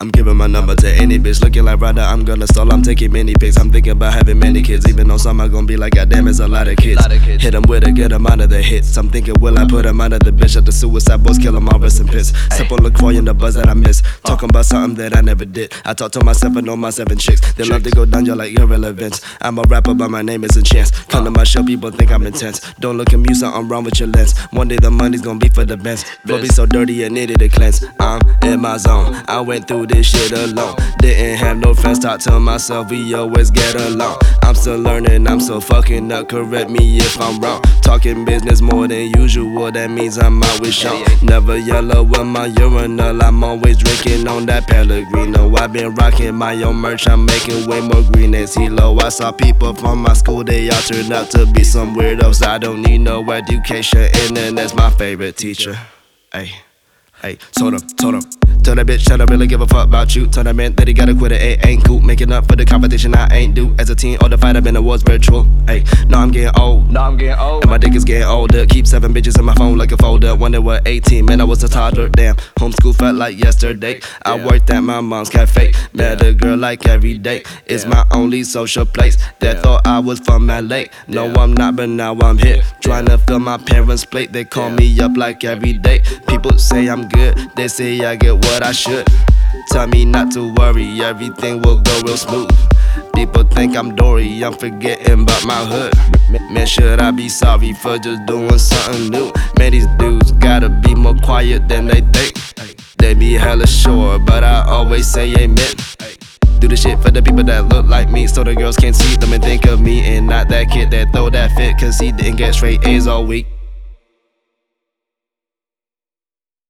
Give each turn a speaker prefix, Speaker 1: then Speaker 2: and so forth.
Speaker 1: I'm giving my number to any bitch looking like Ryder. I'm gonna stall, I'm taking many pics. I'm thinking about having many kids, even though some are gonna be like, goddamn, it's a lot of kids. Hit them with a good amount of the hits. I'm thinking, will I put them out of the bitch? At the suicide boys, kill them all, rest in piss. Sip on LaCroix and the buzz that I miss. Talking about something that I never did. I talk to myself and know my 7 chicks. They love to go down, you're like irrelevant. I'm a rapper, but my name isn't Chance. Come to my show, people think I'm intense. Don't look at me, something wrong with your lens. One day the money's gonna be for the best. Flow be so dirty, it needed a cleanse. I'm in my zone, I went through this shit alone. Didn't have no friends, talk to myself, we always get along. I'm still learning, I'm still fucking up, correct me if I'm wrong. Talking business more than usual, that means I'm always shown. Never yellow with my urinal, I'm always drinking on that Pellegrino. I've been rocking my own merch, I'm making way more green as Hilo. I saw people from my school, they all turned out to be some weirdos. I don't need no education, internet's my favorite teacher. Hey, told him. Tell that bitch I don't really give a fuck about you. Tell that man that he gotta quit it, ain't cool. Making up for the competition I ain't do. As a teen or the fight, I've been awards virtual. Hey, now I'm getting old. And my dick is getting older. Keep 7 bitches in my phone like a folder. When they were 18, man, I was a toddler. Damn, homeschool felt like yesterday. I worked at my mom's cafe. Met a girl like every day. It's my only social place. They thought I was from LA. No, I'm not, but now I'm here. Trying to fill my parents' plate. They call me up like every day. People say I'm good. They say I get what I should. Tell me not to worry, everything will go real smooth. People think I'm Dory, I'm forgetting about my hood. Man, should I be sorry for just doing something new? Man, these dudes gotta be more quiet than they think. They be hella sure, but I always say amen. Do the shit for the people that look like me, so the girls can't see them and think of me. And not that kid that throw that fit, cause he didn't get straight A's all week.